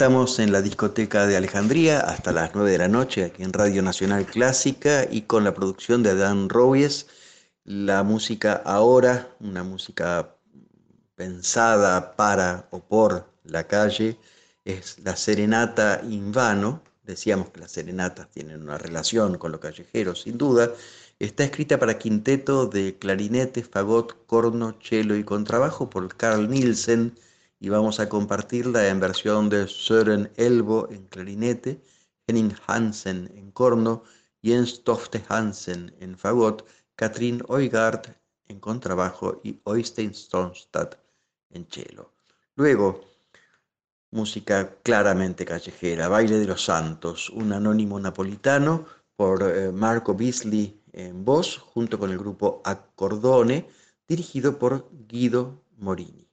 estamos en la discoteca de Alejandría hasta las 9 de la noche, aquí en Radio Nacional Clásica y con la producción de Dan Robies. La música ahora, una música pensada para o por la calle, es la serenata in vano. Decíamos que las serenatas tienen una relación con lo callejero, sin duda. Está escrita para quinteto de clarinete, fagot, corno, cello y contrabajo por Carl Nielsen y vamos a compartirla en versión de Søren Elbo en clarinete, Henning Hansen en corno, Jens Tofte Hansen en fagot, Katrin Øygard en contrabajo y Øystein Stormstad en cello. Luego, música claramente callejera, Baile de los Santos, un anónimo napolitano por Marco Beasley en voz, junto con el grupo Accordone, dirigido por Guido Morini.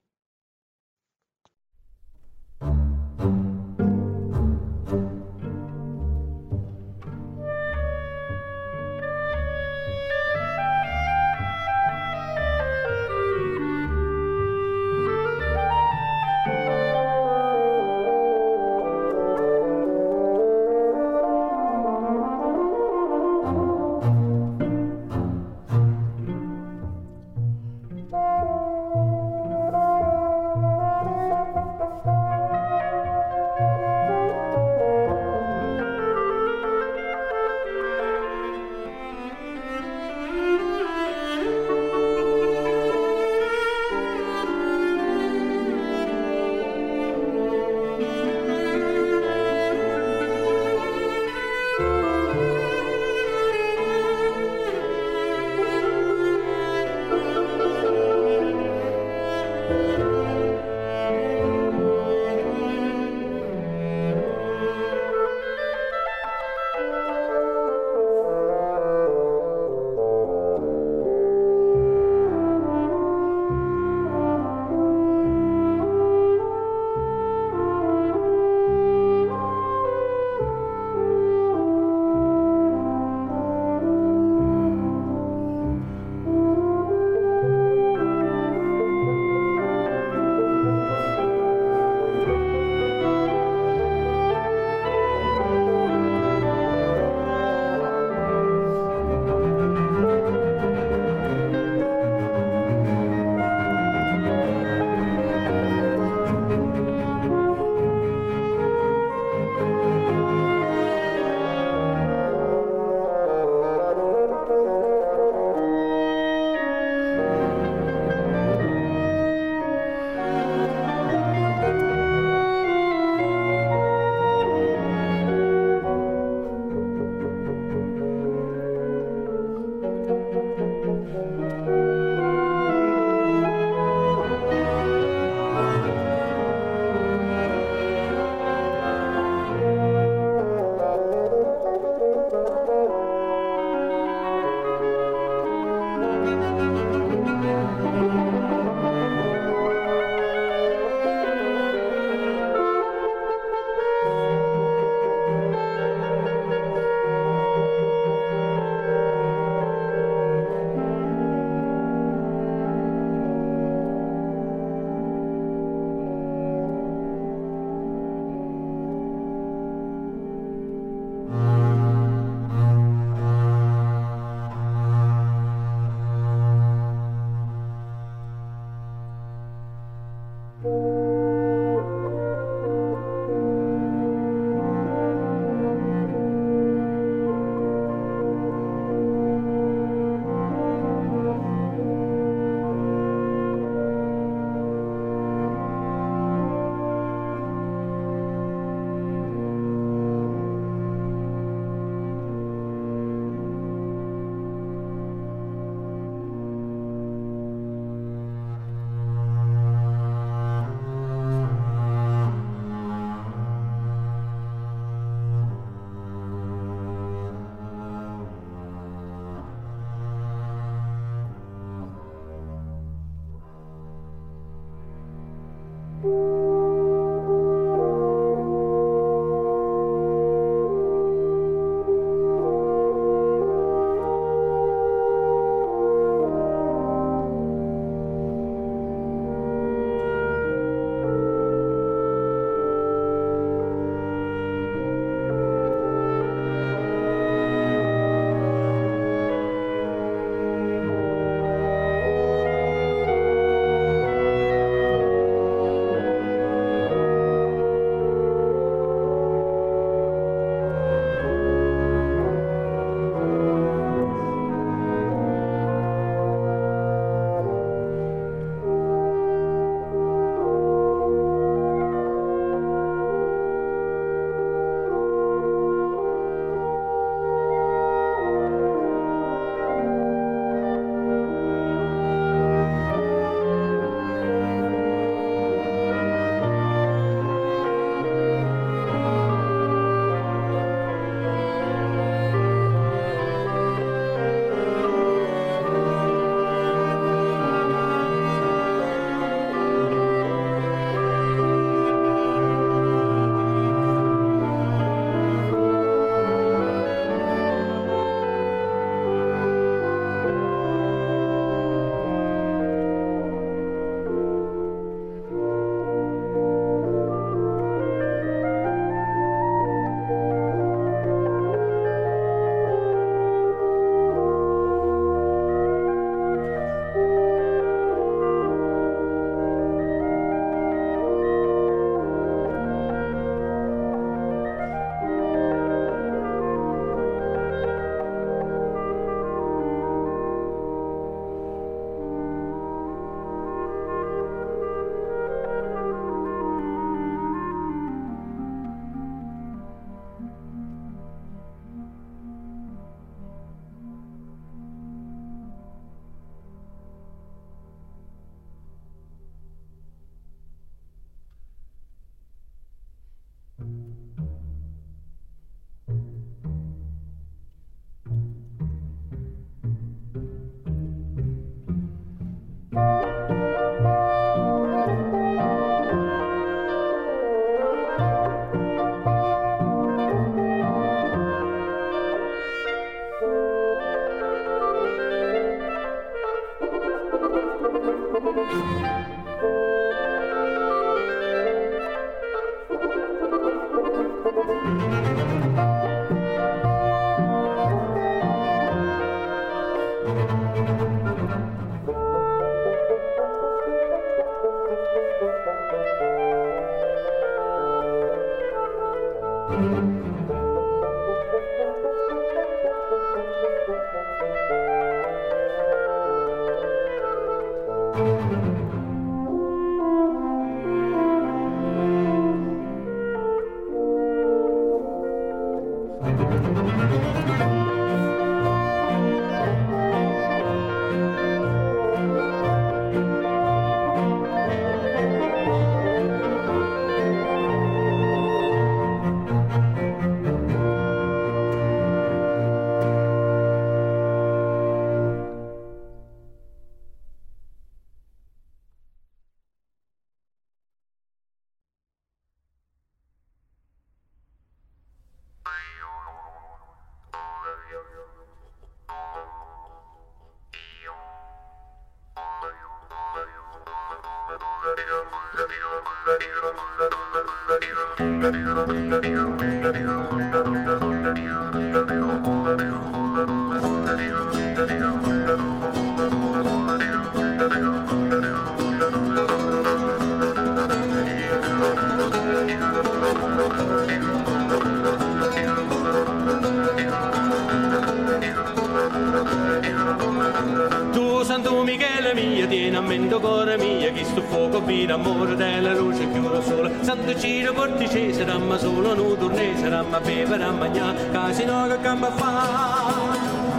Tu Santo Michele mia, tieni a mente cuore mia, che sto fuoco vira amore della luce chiude sola. Santo Ciro portice, saramma solo nu torne, saramma bere a mangiare, casino che campa fa.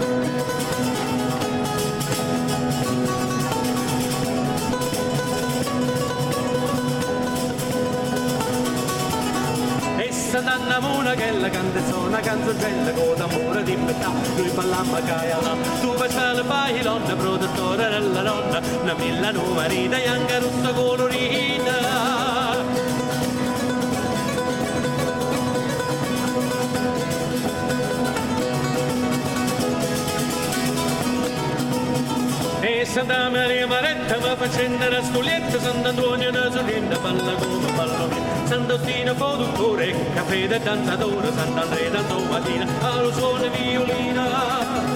Sant'Anna Mona che la canzone, una canzonella con d'amore di metà, lui ballamma caia là, tu fai le bailonne, protettore della donna, una Milano marita e anche rossa colorita. E Santa Maria Maretta mi fa scendere a Stulietta, Sant'Antonio una sorrenda, balla come ballo. Sant'Ostino produttore, caffè da danzatore, Sant'Andrea tanto mattina, allo suono violina.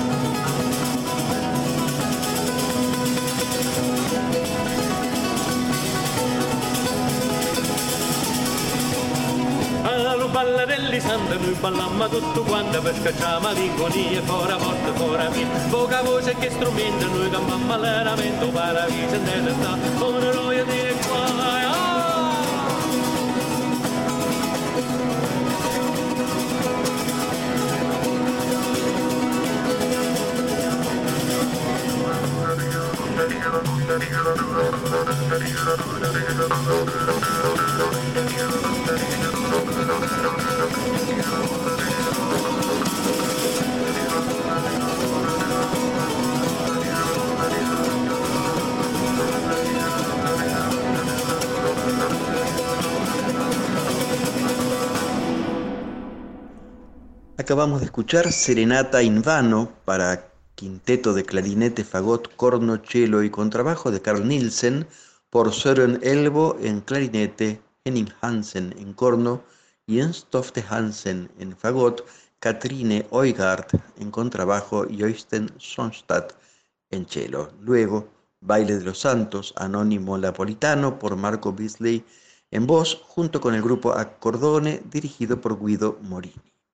Allo ballarelli santa, noi ballammo tutto quanto per scacciare malinconia, fora morte, fora via. Poca voce che strumento, noi campammo all'eramento, paradiso in terra sta, una roia di qua. Acabamos de escuchar Serenata in Vano para quinteto de clarinete, fagot, corno, cello y contrabajo de Carl Nielsen por Søren Elbo en clarinete, Henning Hansen en corno, Jens Tofte Hansen en fagot, Katrine Øygard en contrabajo y Øystein Sonstad en cello. Luego, Baile de los Santos, Anónimo Napolitano por Marco Beasley en voz, junto con el grupo Accordone dirigido por Guido Morini.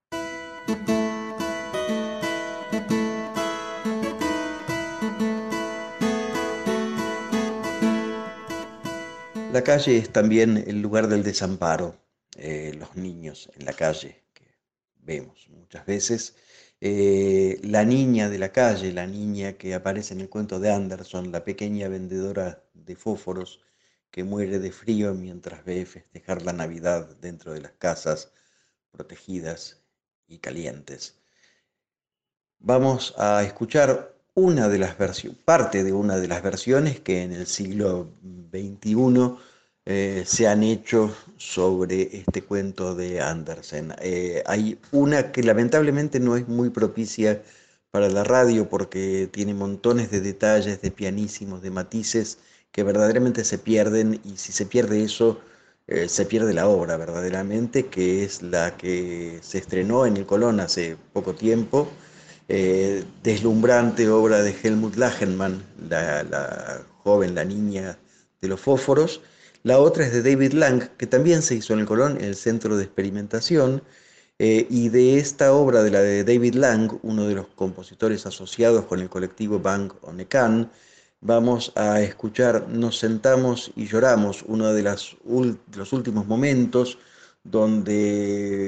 La calle es también el lugar del desamparo, los niños en la calle que vemos muchas veces, la niña de la calle, la niña que aparece en el cuento de Anderson, la pequeña vendedora de fósforos que muere de frío mientras ve festejar la Navidad dentro de las casas protegidas y calientes. Vamos a escuchar parte de una de las versiones que en el siglo XXI se han hecho sobre este cuento de Andersen. Hay una que lamentablemente no es muy propicia para la radio porque tiene montones de detalles, de pianísimos, de matices que verdaderamente se pierden, y si se pierde eso, se pierde la obra verdaderamente, que es la que se estrenó en el Colón hace poco tiempo. Deslumbrante obra de Helmut Lachenmann, la joven, la niña de los fósforos. La otra es de David Lang, que también se hizo en el Colón, en el Centro de Experimentación, y de esta obra de la de David Lang, uno de los compositores asociados con el colectivo Bang on a Can, vamos a escuchar Nos sentamos y lloramos, uno de los últimos momentos donde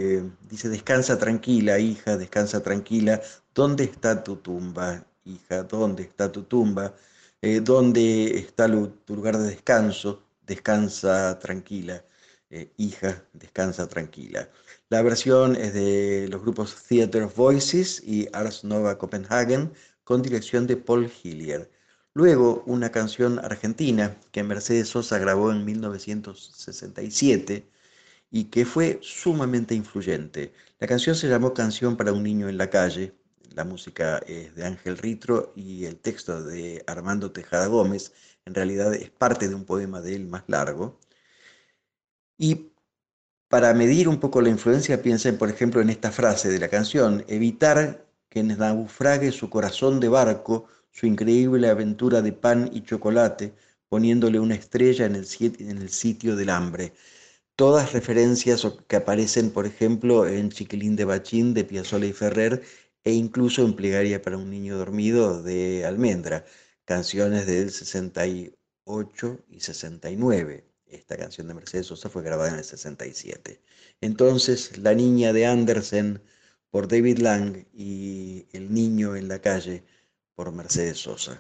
Dice, descansa tranquila, hija, descansa tranquila. ¿Dónde está tu tumba, hija? ¿Dónde está tu tumba? ¿Dónde está tu lugar de descanso? Descansa tranquila, hija, descansa tranquila. La versión es de los grupos Theatre of Voices y Ars Nova Copenhagen, con dirección de Paul Hillier. Luego, una canción argentina que Mercedes Sosa grabó en 1967 y que fue sumamente influyente. La canción se llamó Canción para un niño en la calle. La música es de Ángel Ritro y el texto de Armando Tejada Gómez. En realidad es parte de un poema de él más largo. Y para medir un poco la influencia, piensen, por ejemplo, en esta frase de la canción: evitar que naufrague su corazón de barco, su increíble aventura de pan y chocolate, poniéndole una estrella en el sitio del hambre. Todas referencias que aparecen, por ejemplo, en Chiquilín de Bachín de Piazzolla y Ferrer, e incluso en Plegaria para un niño dormido de Almendra, canciones del 68 y 69. Esta canción de Mercedes Sosa fue grabada en el 67. Entonces, La niña de Andersen por David Lang y El niño en la calle por Mercedes Sosa.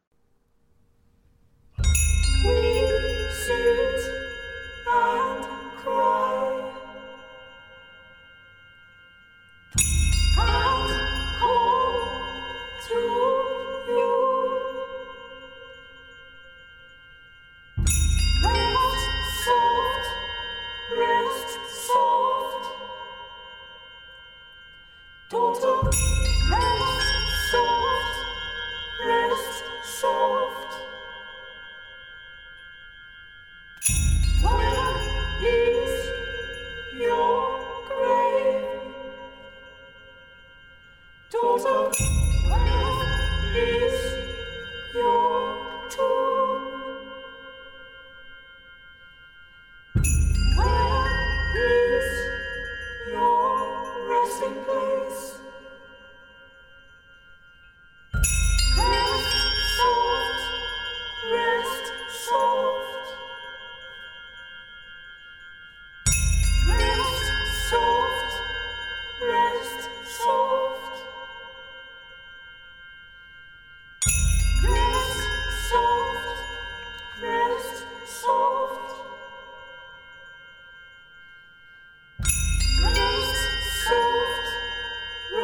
We sit and cry and call to you. Rest soft. Daughter, rest soft. Rest soft. Where is your grave? Daughter, where is your tomb? Where is your resting place? Rest soft, rest soft. Rest soft, rest soft. Rest soft, rest soft. Rest soft,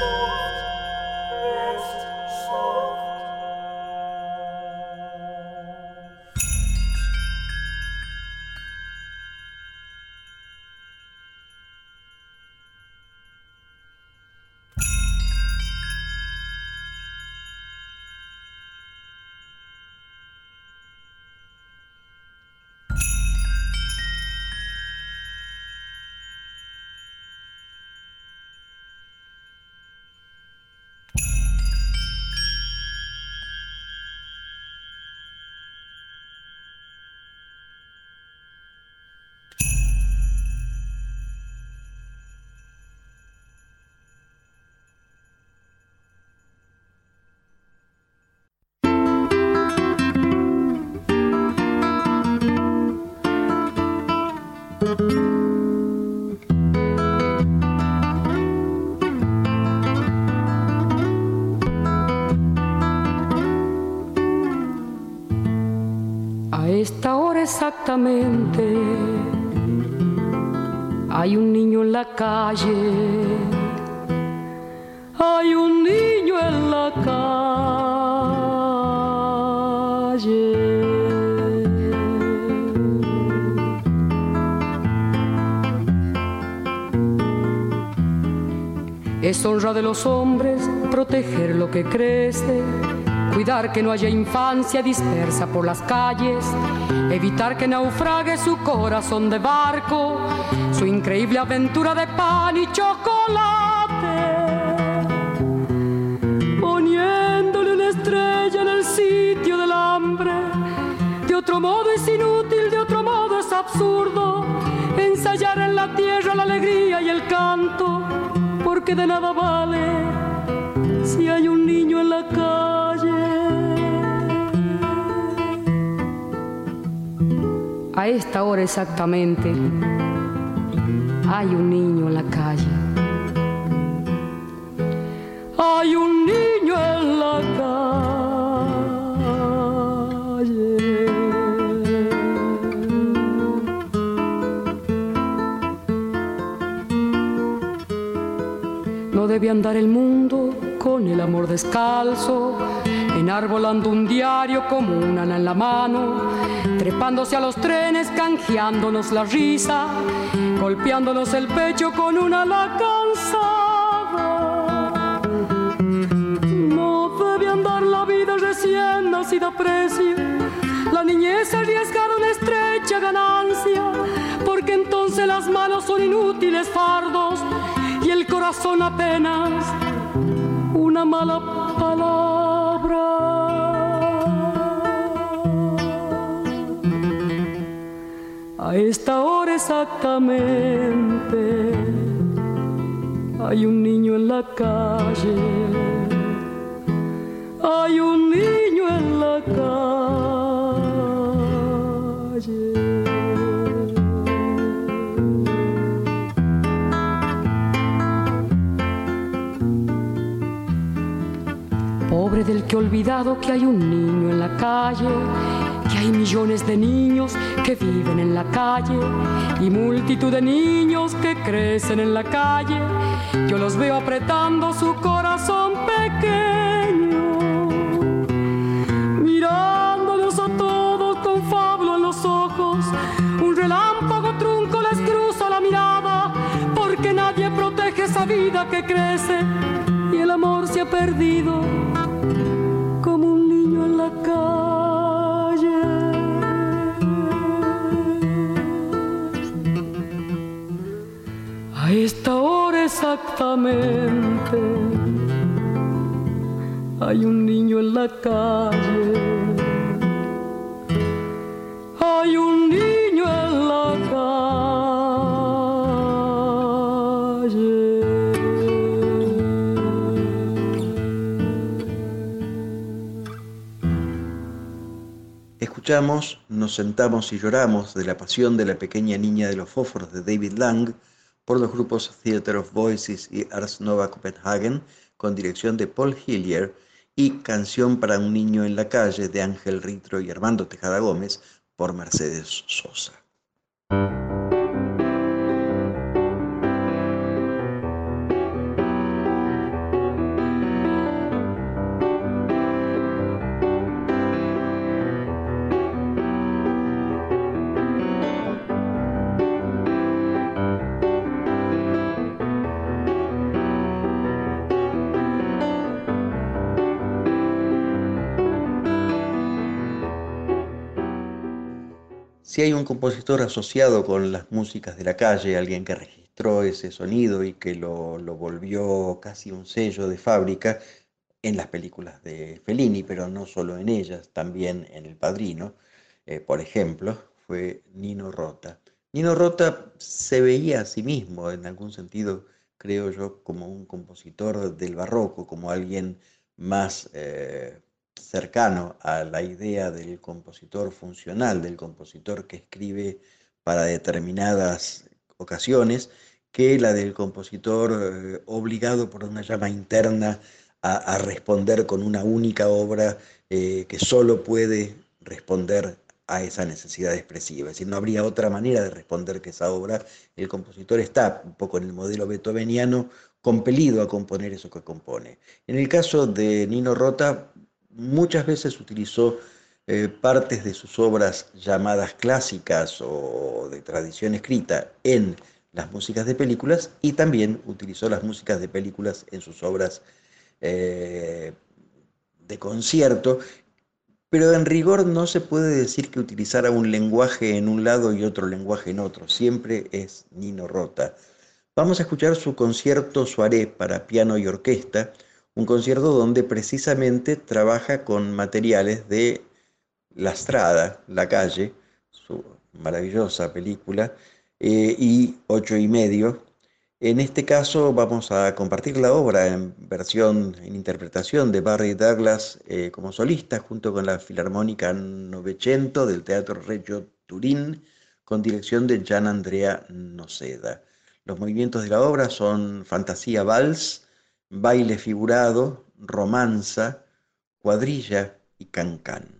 A esta hora exactamente hay un niño en la calle, hay un niño en la calle. Es honra de los hombres proteger lo que crece, cuidar que no haya infancia dispersa por las calles, evitar que naufrague su corazón de barco, su increíble aventura de pan y chocolate, poniéndole una estrella en el sitio del hambre. De otro modo es inútil, de otro modo es absurdo ensayar en la tierra la alegría y el canto, porque de nada vale si hay un niño en la calle. A esta hora exactamente hay un niño en la calle. Hay un niño en la calle. No debe andar el mundo con el amor descalzo, enarbolando un diario como un ana en la mano, trepándose a los trenes, canjeándonos la risa, golpeándonos el pecho con una ala cansada. No debe andar la vida recién nacida a precio, la niñez arriesgar una estrecha ganancia, porque entonces las manos son inútiles fardos y el corazón apenas una mala palabra. A esta hora exactamente hay un niño en la calle, hay un niño en la calle. Pobre del que ha olvidado que hay un niño en la calle, que hay millones de niños que viven en la calle y multitud de niños que crecen en la calle. Yo los veo apretando su corazón pequeño, mirándolos a todos con fablo en los ojos. Un relámpago trunco les cruza la mirada, porque nadie protege esa vida que crece y el amor se ha perdido como un niño en la calle. A esta hora exactamente hay un niño en la calle, hay un niño en la calle. Escuchamos Nos sentamos y lloramos, de La pasión de la pequeña niña de los fósforos, de David Lang, por los grupos Theatre of Voices y Ars Nova Copenhagen, con dirección de Paul Hillier, y Canción para un niño en la calle, de Ángel Ritro y Armando Tejada Gómez, por Mercedes Sosa. Si hay un compositor asociado con las músicas de la calle, alguien que registró ese sonido y que lo volvió casi un sello de fábrica en las películas de Fellini, pero no solo en ellas, también en El Padrino, por ejemplo, fue Nino Rota. Nino Rota se veía a sí mismo, en algún sentido, creo yo, como un compositor del barroco, como alguien más cercano a la idea del compositor funcional, del compositor que escribe para determinadas ocasiones, que la del compositor obligado por una llama interna a responder con una única obra que solo puede responder a esa necesidad expresiva. Es decir, no habría otra manera de responder que esa obra. El compositor está un poco en el modelo beethoveniano compelido a componer eso que compone. En el caso de Nino Rota, muchas veces utilizó partes de sus obras llamadas clásicas o de tradición escrita en las músicas de películas y también utilizó las músicas de películas en sus obras eh, de concierto, pero en rigor no se puede decir que utilizara un lenguaje en un lado y otro lenguaje en otro, siempre es Nino Rota. Vamos a escuchar su concierto Soirée para piano y orquesta, un concierto donde precisamente trabaja con materiales de La Strada, La Calle, su maravillosa película, y Ocho y medio. En este caso vamos a compartir la obra en versión, en interpretación de Barry Douglas como solista, junto con la Filarmónica Novecento del Teatro Regio Turín, con dirección de Gian Andrea Noceda. Los movimientos de la obra son fantasía vals, baile figurado, romanza, cuadrilla y cancán.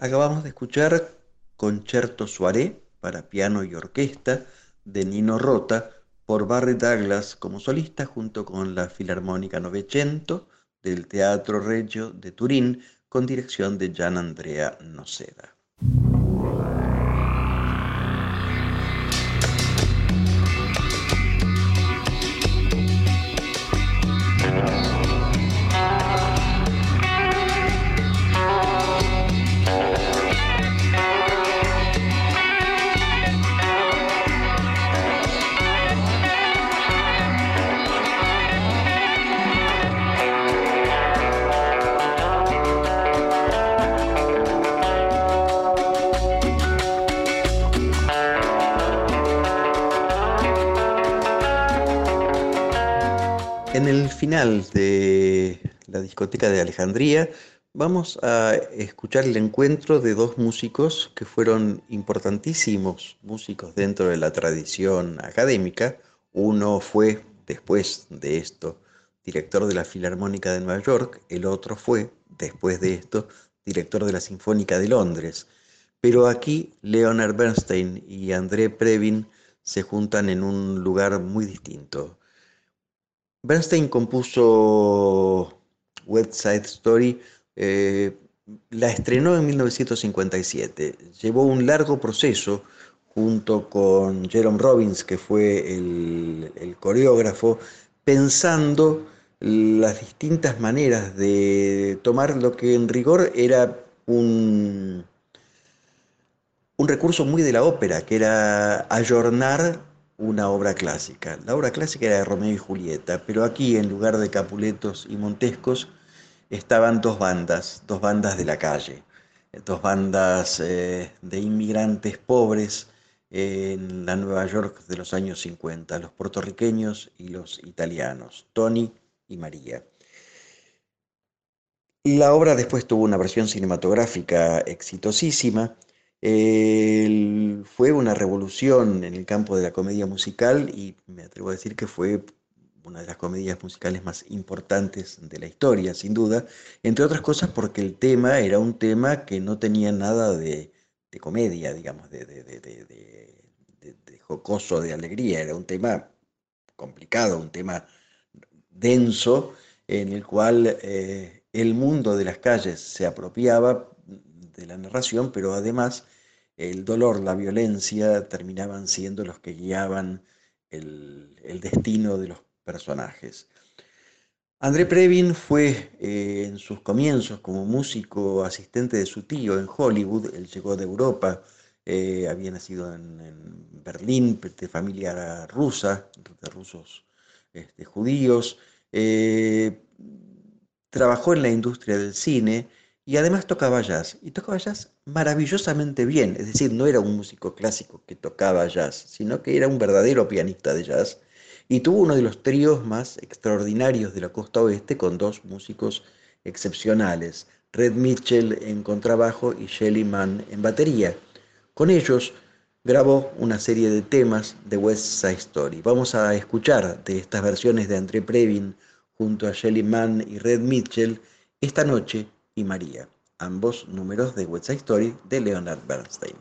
Acabamos de escuchar Concerto Soirée para piano y orquesta de Nino Rota por Barry Douglas como solista junto con la Filarmónica Novecento del Teatro Regio de Turín con dirección de Gian Andrea Noceda. En el final de la discoteca de Alejandría vamos a escuchar el encuentro de dos músicos que fueron importantísimos músicos dentro de la tradición académica. Uno fue, después de esto, director de la Filarmónica de Nueva York, el otro fue, después de esto, director de la Sinfónica de Londres. Pero aquí Leonard Bernstein y André Previn se juntan en un lugar muy distinto. Bernstein compuso West Side Story, eh, la estrenó en 1957. Llevó un largo proceso junto con Jerome Robbins, que fue el coreógrafo, pensando las distintas maneras de tomar lo que en rigor era un recurso muy de la ópera, que era ayornar una obra clásica. La obra clásica era de Romeo y Julieta, pero aquí, en lugar de Capuletos y Montescos, estaban dos bandas de la calle, dos bandas de inmigrantes pobres en la Nueva York de los años 50, los puertorriqueños y los italianos, Tony y María. La obra después tuvo una versión cinematográfica exitosísima. Fue una revolución en el campo de la comedia musical y me atrevo a decir que fue una de las comedias musicales más importantes de la historia, sin duda, entre otras cosas porque el tema era un tema que no tenía nada de comedia, digamos, de jocoso, de alegría, era un tema complicado, un tema denso en el cual el mundo de las calles se apropiaba de la narración, pero además el dolor, la violencia terminaban siendo los que guiaban el destino de los personajes. André Previn fue en sus comienzos como músico asistente de su tío en Hollywood. Él llegó de Europa, había nacido en Berlín, de familia rusa, de rusos judíos. eh, Trabajó en la industria del cine y además tocaba jazz. Y tocaba jazz maravillosamente bien, es decir, no era un músico clásico que tocaba jazz, sino que era un verdadero pianista de jazz. Y tuvo uno de los tríos más extraordinarios de la costa oeste con dos músicos excepcionales, Red Mitchell en contrabajo y Shelly Manne en batería. Con ellos grabó una serie de temas de West Side Story. Vamos a escuchar de estas versiones de André Previn junto a Shelly Manne y Red Mitchell, Esta Noche y María, ambos números de West Side Story de Leonard Bernstein.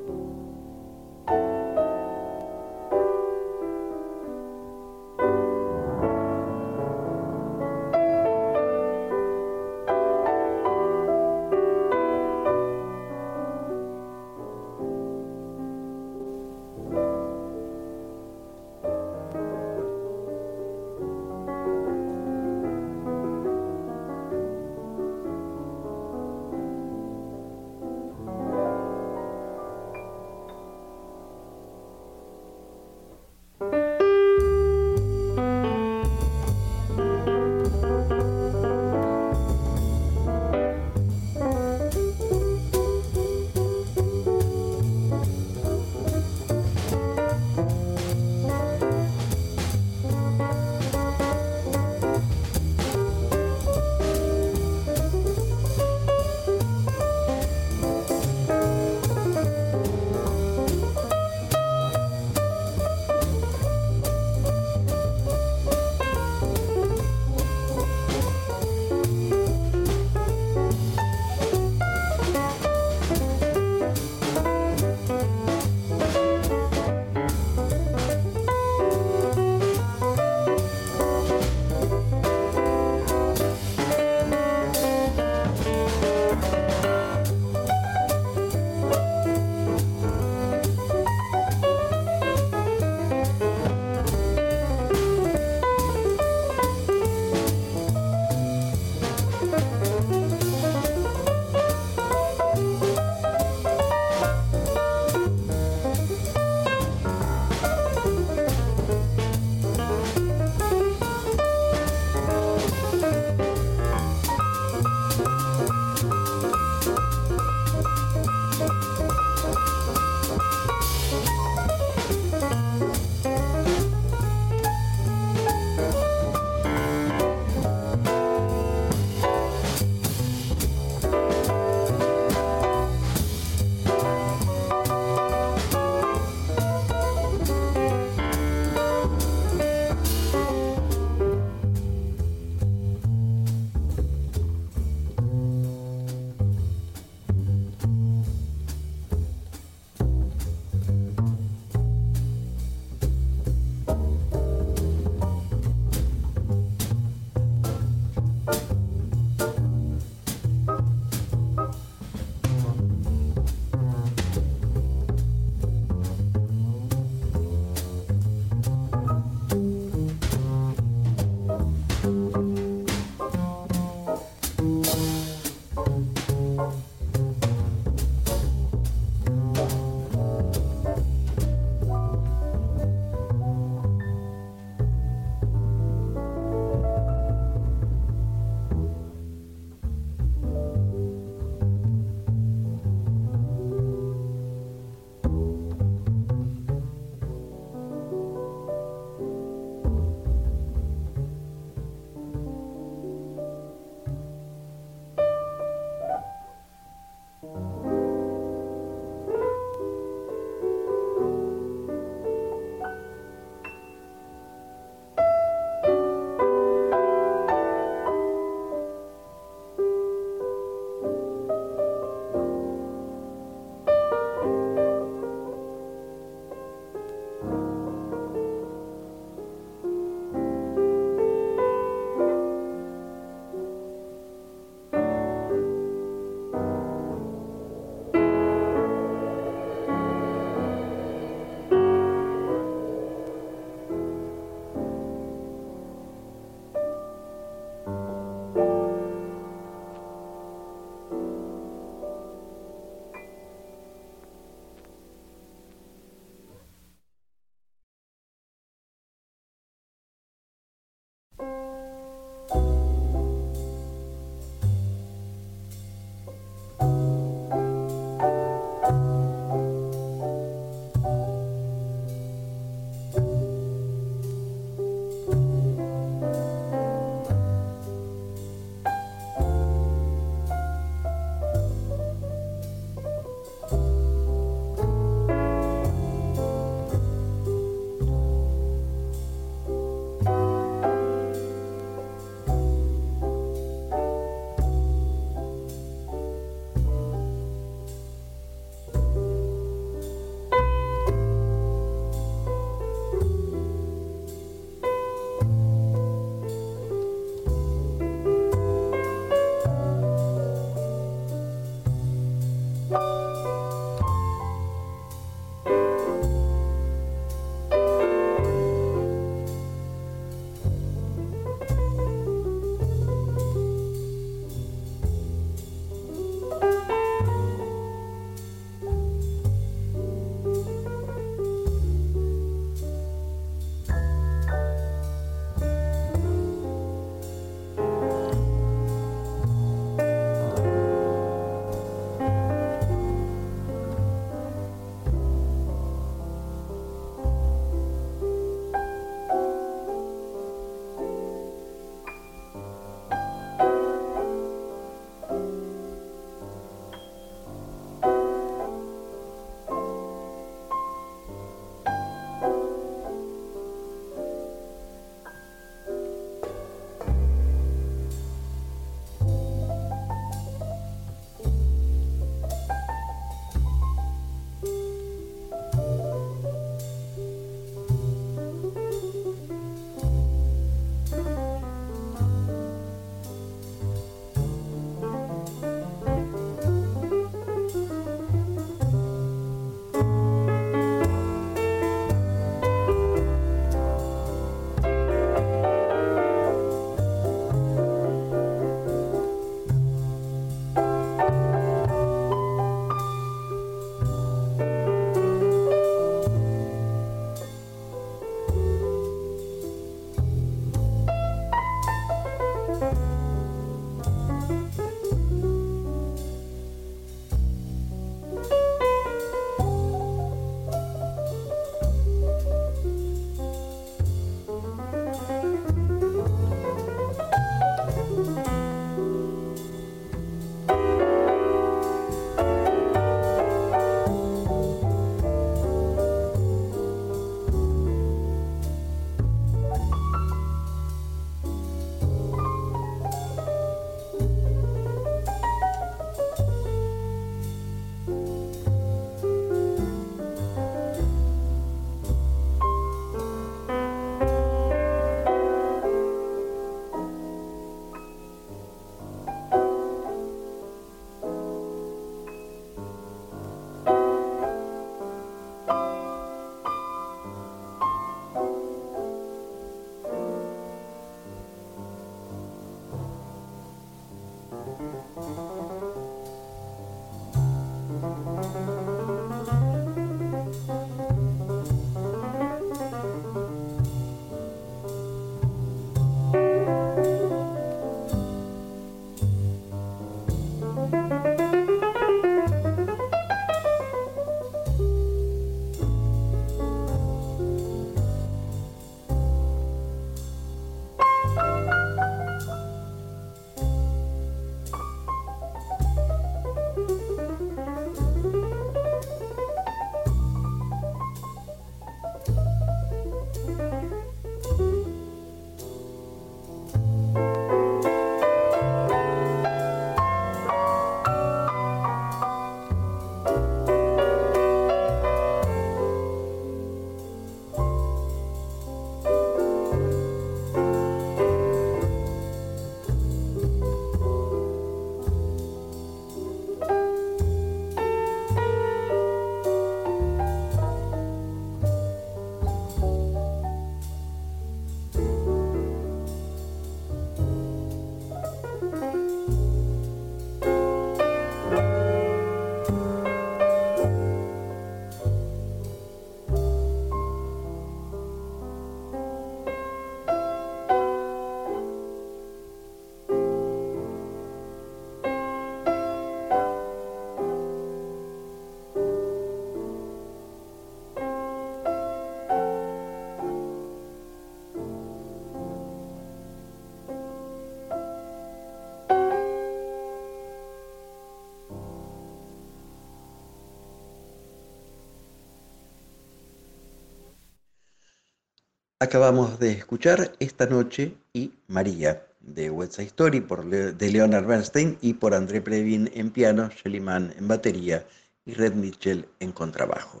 Acabamos de escuchar Esta Noche y María de West Side Story de Leonard Bernstein y por André Previn en piano, Shelly Manne en batería y Red Mitchell en contrabajo.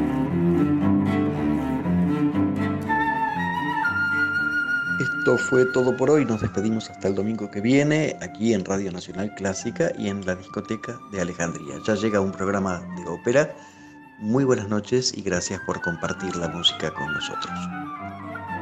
Esto fue todo por hoy. Nos despedimos hasta el domingo que viene aquí en Radio Nacional Clásica y en la discoteca de Alejandría. Ya llega un programa de ópera. Muy buenas noches y gracias por compartir la música con nosotros.